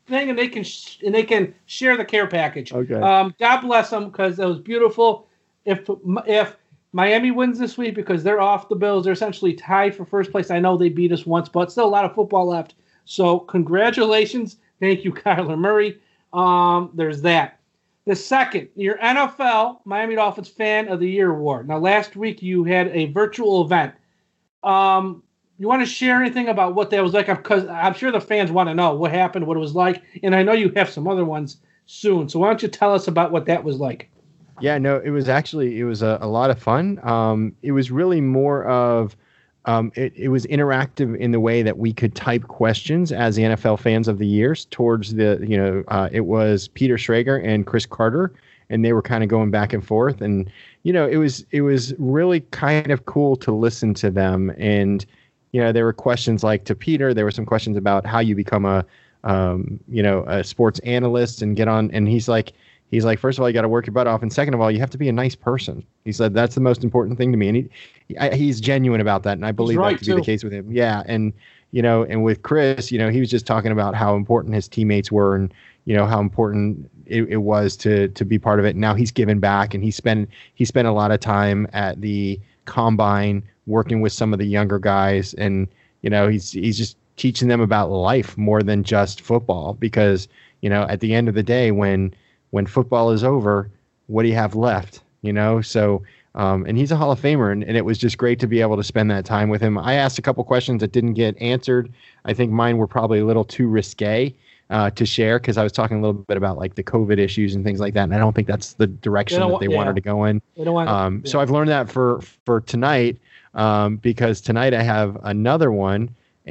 thing, and they can sh- and they can share the care package. Okay. Um, God bless them because it was beautiful. If if Miami wins this week because they're off the Bills, they're essentially tied for first place. I know they beat us once, but still a lot of football left. So congratulations. Thank you, Kyler Murray. Um, there's that. The second, your N F L Miami Dolphins Fan of the Year award. Now, last week you had a virtual event. Um, you want to share anything about what that was like? Because I'm sure the fans want to know what happened, what it was like, and I know you have some other ones soon. So why don't you tell us about what that was like? Yeah, no, it was actually, it was a, a lot of fun. Um, it was really more of, um, it, it was interactive in the way that we could type questions as the N F L Fans of the Years towards the, you know, uh, it was Peter Schrager and Chris Carter, and they were kind of going back and forth. And, you know, it was, it was really kind of cool to listen to them. And, you know, there were questions like to Peter, there were some questions about how you become a, um, you know, a sports analyst and get on. And he's like, he's like, first of all, you got to work your butt off. And second of all, you have to be a nice person. He said, that's the most important thing to me. And he, I, he's genuine about that. And I believe right, that to be too. the case with him. Yeah. And, you know, and with Chris, you know, he was just talking about how important his teammates were and, you know, how important it, it was to, to be part of it. Now he's given back, and he spent, he spent a lot of time at the combine working with some of the younger guys. And, you know, he's, he's just teaching them about life more than just football, because, you know, at the end of the day, when, when football is over, what do you have left? You know? So, um, and he's a Hall of Famer, and, and it was just great to be able to spend that time with him. I asked a couple questions that didn't get answered. I think mine were probably a little too risque uh, to share, because I was talking a little bit about like the COVID issues and things like that. And I don't think that's the direction They that don't they wa- yeah. wanted to go in. They don't want, Um, yeah. So I've learned that for, for tonight, um, because tonight I have another one.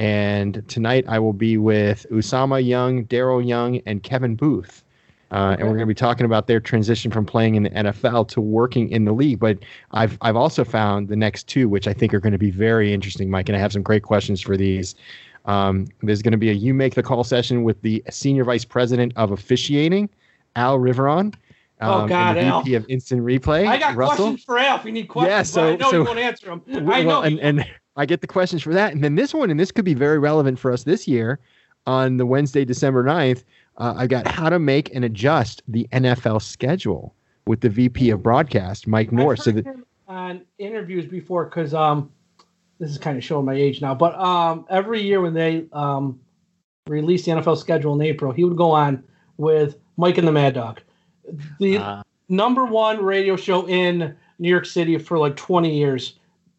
And tonight I will be with Usama Young, Daryl Young, and Kevin Booth. Uh, and we're going to be talking about their transition from playing in the N F L to working in the league. But I've I've also found the next two, which I think are going to be very interesting, Mike. And I have some great questions for these. Um, there's going to be a You Make the Call session with the Senior Vice President of Officiating, Al Riveron. Oh, Um, God, and the Al. V P of Instant Replay, I got Russell. questions for Al if you need questions. Yeah, so- but I know so- you won't answer them. I know. Well, and, you- and I get the questions for that. And then this one, and this could be very relevant for us this year, on the Wednesday, December ninth, uh, I got how to make and adjust the N F L schedule with the V P of broadcast, Mike Norris. So I've heard that, him on interviews before, because um, this is kind of showing my age now, but um, every year when they um, release the N F L schedule in April, he would go on with Mike and the Mad Dog, the Uh. number one radio show in New York City for like twenty years,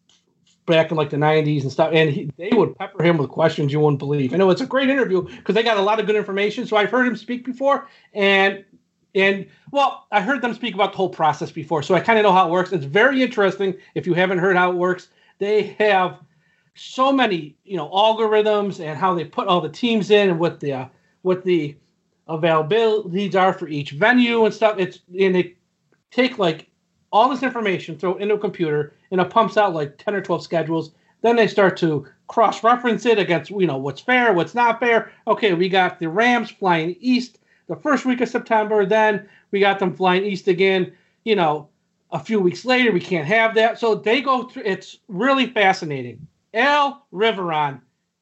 back in like the nineties and stuff. And he, they would pepper him with questions you wouldn't believe. I know it's a great interview because they got a lot of good information. So I've heard him speak before, and And, well, I heard them speak about the whole process before, so I kind of know how it works. It's very interesting if you haven't heard how it works. They have so many, you know, algorithms and how they put all the teams in and what the uh, what the availabilities are for each venue and stuff. It's and they take, like, all this information, throw it into a computer, and it pumps out, like, ten or twelve schedules. Then they start to cross-reference it against, you know, what's fair, what's not fair. Okay, we got the Rams flying east the first week of September. Then we got them flying east again, you know, a few weeks later. We can't have that. So they go through. It's really fascinating. Al Riveron.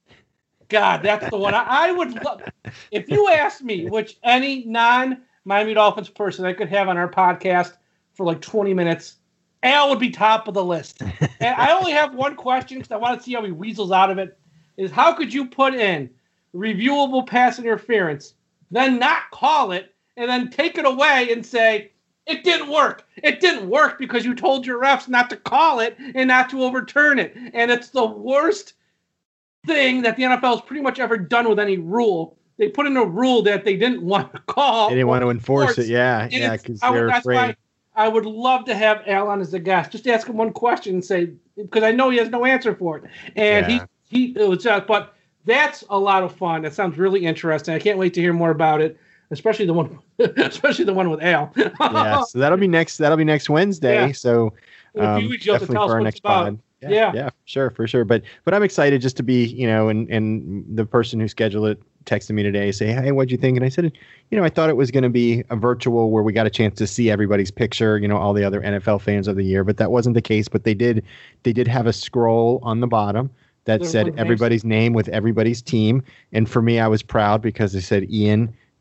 God, that's the one. I, I would love. If you asked me which any non-Miami Dolphins person I could have on our podcast for like twenty minutes, Al would be top of the list. And I only have one question because I want to see how he weasels out of it, is how could you put in reviewable pass interference, then not call it, and then take it away and say, it didn't work. It didn't work because you told your refs not to call it and not to overturn it. And it's the worst thing that the N F L has pretty much ever done with any rule. They put in a rule that they didn't want to call. They didn't want to enforce enforce. it. Yeah, And yeah, it's- because I would- they're that's afraid. why I would love to have Al on as a guest. Just ask him one question and say, because I know he has no answer for it. And Yeah. he, he, it was just, but that's a lot of fun. That sounds really interesting. I can't wait to hear more about it, especially the one, especially the one with Al. Yeah, so that'll be next. That'll be next Wednesday. Yeah. So In a um, few weeks, you'll have to definitely tell us for our what next it's about. pod. Yeah, Yeah. yeah, sure, for sure. But but I'm excited just to be, you know, and and the person who scheduled it texted me today, say, hey, what'd you think? And I said, you know, I thought it was going to be a virtual where we got a chance to see everybody's picture, you know, all the other N F L fans of the year, but that wasn't the case. But they did, they did have a scroll on the bottom that Their said names. everybody's name with everybody's team. And for me, I was proud because they said Ian,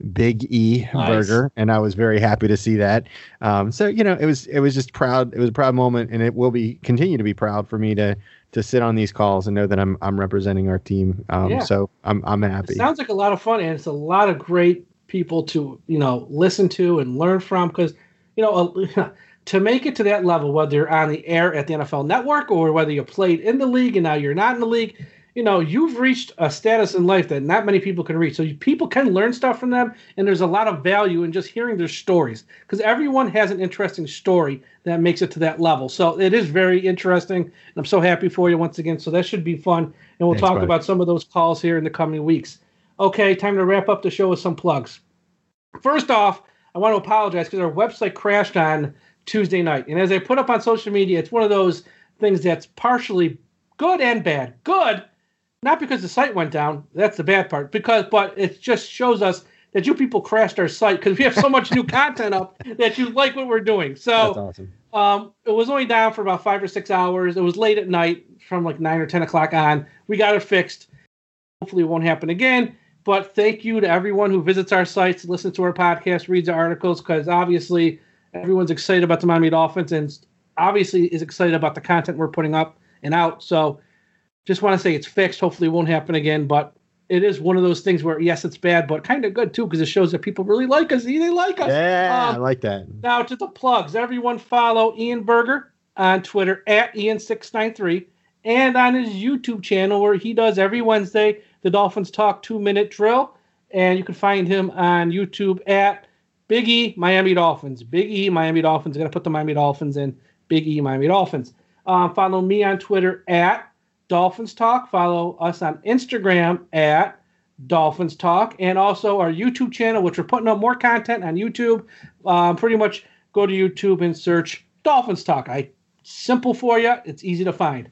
Big E Nice. burger, and I was very happy to see that. Um, so you know, it was it was just proud. It was a proud moment, and it will be continue to be proud for me to to sit on these calls and know that I'm I'm representing our team. Um, Yeah. So I'm I'm happy. It sounds like a lot of fun, and it's a lot of great people to you know listen to and learn from. Because you know, to make it to that level, whether you're on the air at the N F L Network or whether you played in the league and now you're not in the league, you know, you've reached a status in life that not many people can reach. So you, people can learn stuff from them, and there's a lot of value in just hearing their stories because everyone has an interesting story that makes it to that level. So it is very interesting, and I'm so happy for you once again. So that should be fun, and we'll Thanks, talk bud. about some of those calls here in the coming weeks. Okay, time to wrap up the show with some plugs. First off, I want to apologize because our website crashed on Tuesday night, and as I put up on social media, it's one of those things that's partially good and bad. Good. Not because the site went down, that's the bad part, because but it just shows us that you people crashed our site because we have so much new content up that you like what we're doing. That's So awesome. um, it was only down for about five or six hours. It was late at night from like nine or ten o'clock on. We got it fixed. Hopefully it won't happen again. But thank you to everyone who visits our sites, listens to our podcast, reads our articles, because obviously everyone's excited about the Miami Dolphins and obviously is excited about the content we're putting up and out. So just want to say it's fixed. Hopefully it won't happen again, but it is one of those things where, yes, it's bad, but kind of good, too, because it shows that people really like us. They like us. Yeah, Um, I like that. Now to the plugs. Everyone follow Ian Berger on Twitter at Ian six nine three and on his YouTube channel where he does every Wednesday the Dolphins Talk two-minute drill. And you can find him on YouTube at Big E Miami Dolphins. Big E Miami Dolphins. I'm going to put the Miami Dolphins in. Big E Miami Dolphins. Um, follow me on Twitter at Dolphins Talk. Follow us on Instagram at Dolphins Talk, and also our YouTube channel, which we're putting up more content on YouTube. Um, pretty much go to YouTube and search Dolphins Talk. I simple for you. It's easy to find.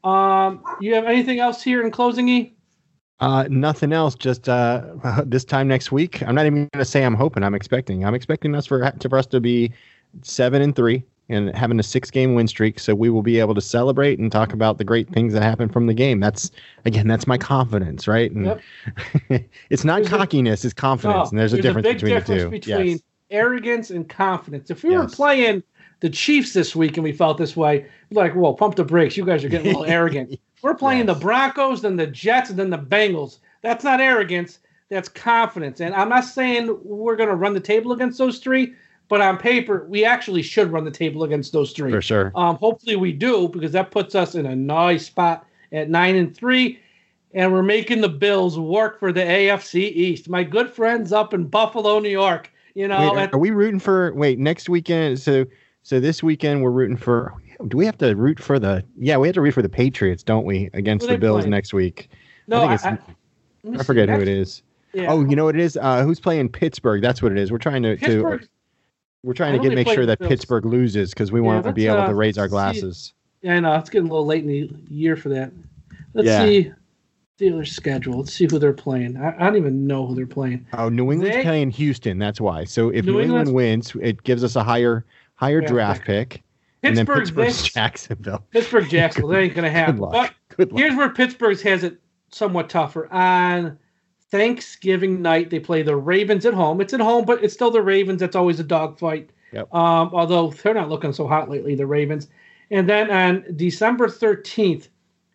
Um, you have anything else here in closing, E? Uh, nothing else. Just uh, this time next week. I'm not even going to say I'm hoping. I'm expecting. I'm expecting us for, to, for us to be seven and three and having a six-game win streak. So we will be able to celebrate and talk about the great things that happened from the game. That's again, that's my confidence, right? And Yep. it's not There's a- cockiness, it's confidence, No, and there's, a difference big between difference the two. between Yes. arrogance and confidence. If we were Yes. playing the Chiefs this week and we felt this way, like, whoa, pump the brakes. You guys are getting a little arrogant. We're playing Yes. the Broncos, then the Jets, and then the Bengals. That's not arrogance. That's confidence. And I'm not saying we're going to run the table against those three, but on paper, we actually should run the table against those three. For sure. Um, hopefully we do, because that puts us in a nice spot at nine and three, and we're making the Bills work for the A F C East. My good friends up in Buffalo, New York. You know, Wait, at- are we rooting for? Wait, next weekend. So, so this weekend we're rooting for. Do we have to root for the? Yeah, we have to root for the Patriots, don't we? Against Who the they Bills playing? next week. no, I I, think it's. I, I, let me see. forget who That's- it is. Yeah. Oh, you know what it is? Uh, who's playing Pittsburgh? That's what it is. We're trying to. to Pittsburgh. we're trying I to know get they make play sure the that Bills. Pittsburgh loses because we Yeah, want to let's, be able uh, to raise our see. glasses. Yeah, I know it's getting a little late in the year for that. Let's Yeah. see Steelers schedule. Let's see who they're playing. I, I don't even know who they're playing. Oh, New England's They- playing Houston. That's why. So if New New, England England's- wins, it gives us a higher higher Draft draft pick. And then Pittsburgh's Pittsburgh's this. Jacksonville. Pittsburgh Jacksonville. That ain't gonna happen. Good luck. But Good luck. here's where Pittsburgh's has it somewhat tougher. On Thanksgiving night, they play the Ravens at home. It's at home, but it's still the Ravens. That's always a dogfight. Yep. Um, although they're not looking so hot lately, the Ravens. And then on December thirteenth,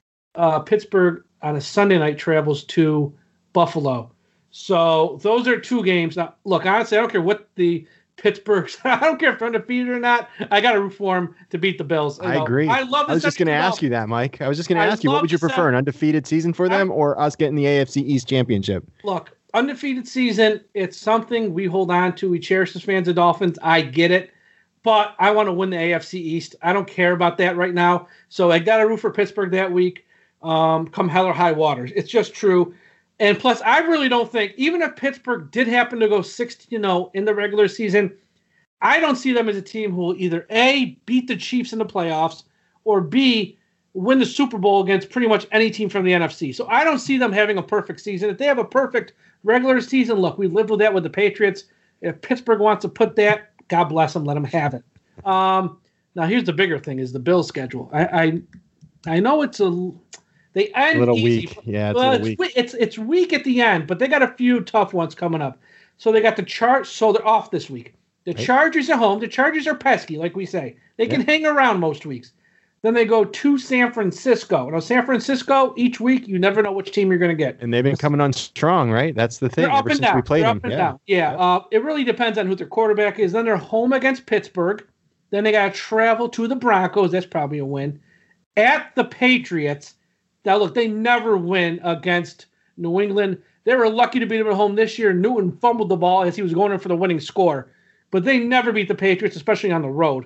uh, Pittsburgh on a Sunday night travels to Buffalo. So those are two games. Now, look, honestly, I don't care what the Pittsburgh. I don't care if they're undefeated or not. I got to root for them to beat the Bills. You I know, agree. I love. I was just going to ask you that, Mike. I was just going to I ask you, what love would you the prefer, South. an undefeated season for them or us getting the A F C East championship? Look, undefeated season, it's something we hold on to. We cherish as fans of Dolphins. I get it. But I want to win the A F C East. I don't care about that right now. So I got to root for Pittsburgh that week, um, come hell or high waters. It's just true. And plus, I really don't think, even if Pittsburgh did happen to go sixteen and oh in the regular season, I don't see them as a team who will either A, beat the Chiefs in the playoffs, or B, win the Super Bowl against pretty much any team from the N F C. So I don't see them having a perfect season. If they have a perfect regular season, look, we lived with that with the Patriots. If Pittsburgh wants to put that, God bless them, let them have it. Um, now, here's the bigger thing: is the Bills' schedule. I, I, I know it's a they end A little easy. weak. Yeah, it's Well, a it's little weak. we- it's it's weak at the end, but they got a few tough ones coming up. So they got the Char. So they're off this week. The Right. Chargers at home. The Chargers are pesky, like we say. They can Yeah. hang around most weeks. Then they go to San Francisco. Now, San Francisco, each week, you never know which team you're going to get. And they've been coming on strong, right? That's the thing. They're up Ever and since down. we played They're them. up and yeah. down. Yeah, Yep. uh, it really depends on who their quarterback is. Then they're home against Pittsburgh. Then they got to travel to the Broncos. That's probably a win. At the Patriots. Now, look, they never win against New England. They were lucky to beat them at home this year. Newton fumbled the ball as he was going in for the winning score. But they never beat the Patriots, especially on the road.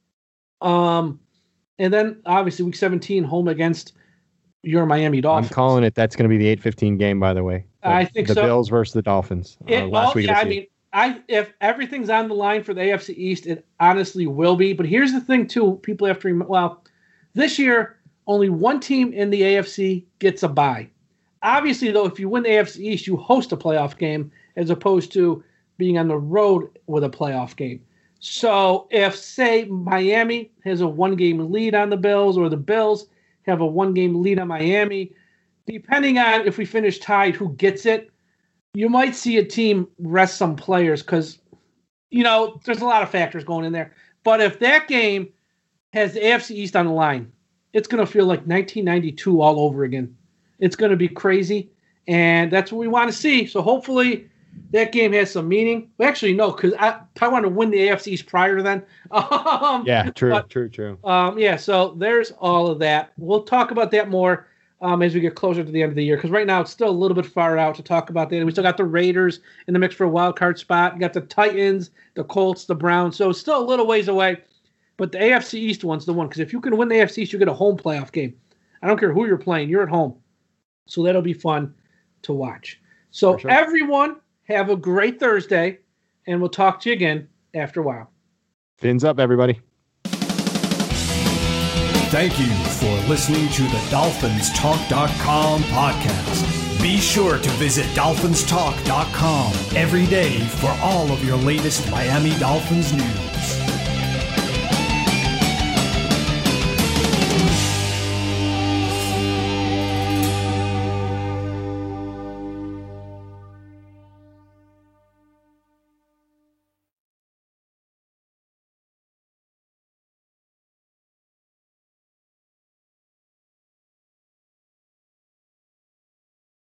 Um, and then, obviously, week seventeen, home against your Miami Dolphins. I'm calling it. That's going to be the eight fifteen game, by the way. The, I think the so. Bills versus the Dolphins. Uh, It, last well, week. yeah, of I the mean, I if everything's on the line for the A F C East, it honestly will be. But here's the thing, too. People have to remember, well, this year, only one team in the A F C gets a bye. Obviously, though, if you win the A F C East, you host a playoff game as opposed to being on the road with a playoff game. So if, say, Miami has a one-game lead on the Bills or the Bills have a one-game lead on Miami, depending on if we finish tied, who gets it, you might see a team rest some players because, you know, there's a lot of factors going in there. But if that game has the A F C East on the line, it's going to feel like nineteen ninety-two all over again. It's going to be crazy, and that's what we want to see. So hopefully that game has some meaning. Well, actually, no, because I, I want to win the A F C East prior to then. Um, Yeah, true, but, true, true. Um, yeah, so there's all of that. We'll talk about that more um, as we get closer to the end of the year, because right now it's still a little bit far out to talk about that. And we still got the Raiders in the mix for a wild card spot. You got the Titans, the Colts, the Browns. So it's still a little ways away. But the A F C East one's the one, because if you can win the A F C East, you get a home playoff game. I don't care who you're playing. You're at home. So that'll be fun to watch. So For sure. everyone, have a great Thursday, and we'll talk to you again after a while. Fins up, everybody. Thank you for listening to the Dolphins Talk dot com podcast. Be sure to visit Dolphins Talk dot com every day for all of your latest Miami Dolphins news.